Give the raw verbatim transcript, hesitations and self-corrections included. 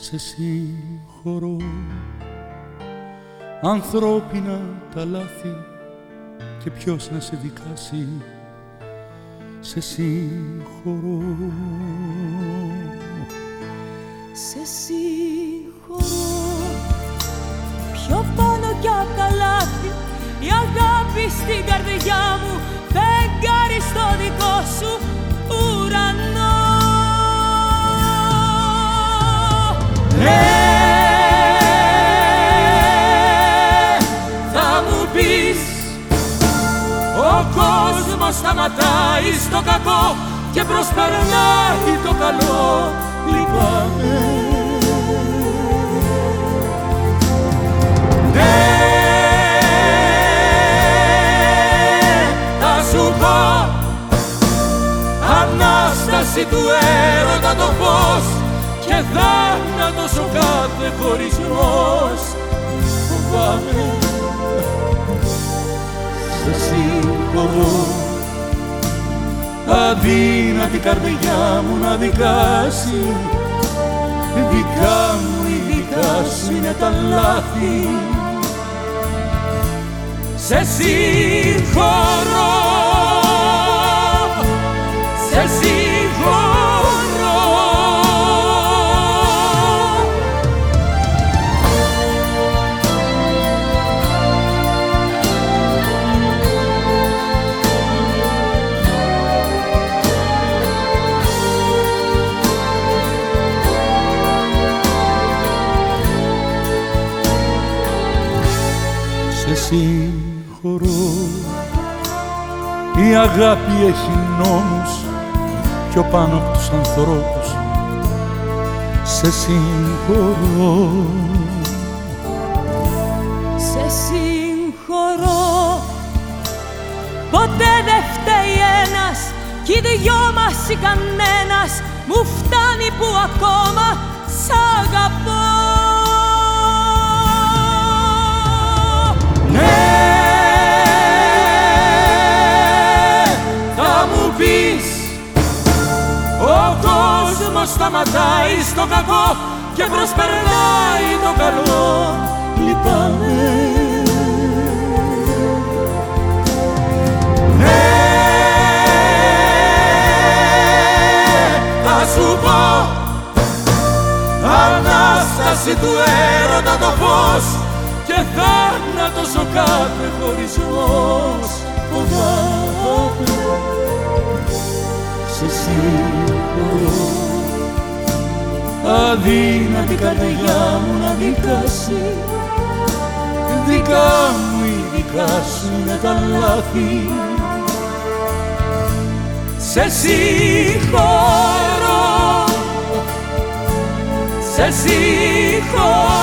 σε συγχωρώ. Ανθρώπινα τα λάθη και ποιος να σε δικάσει, σε συγχωρώ. Σε συγχωρώ. Πιο πάνω κι απ' τα λάθη η αγάπη στην καρδιά μου, φεγγάρι στο δικό σου ουρανό. Ναι, θα μου πεις, ο κόσμος σταματάει στο κακό και προσπερνάει το καλό. Λυπάμαι. Ναι, θα σου πω, Ανάσταση του έρωτα το φως και θάνατος ο κάθε χωρισμός. Φοβάμαι, σε συγχωρώ. Αδύνατη καρδιά μου να δικάσει, δικά μου ή δικά σου είναι τα λάθη. Σε συγχωρώ, σε συγχωρώ. Σε συγχωρώ. Η αγάπη έχει νόμους πιο πάνω από τους ανθρώπους. Σε συγχωρώ. Σε συγχωρώ. Ποτέ δεν φταίει ένας κι οι δυο μας ή κανένας. Μου φτάνει που ακόμα σ' αγαπώ. Ναι, θα μου πεις, ο κόσμος σταματάει στο κακό και προσπερνάει το καλό. Λυπάμαι. Ναι, θα σου πω, Ανάσταση του έρωτα το φως και θάνατος ο κάθε χωρισμός. Φοβάμαι, σε συγχωρώ. Αδύνατη καρδιά μου να δικάσει, δικά μου ή δικά σου είναι τα λάθη. Σε συγχωρώ, σε συγχωρώ.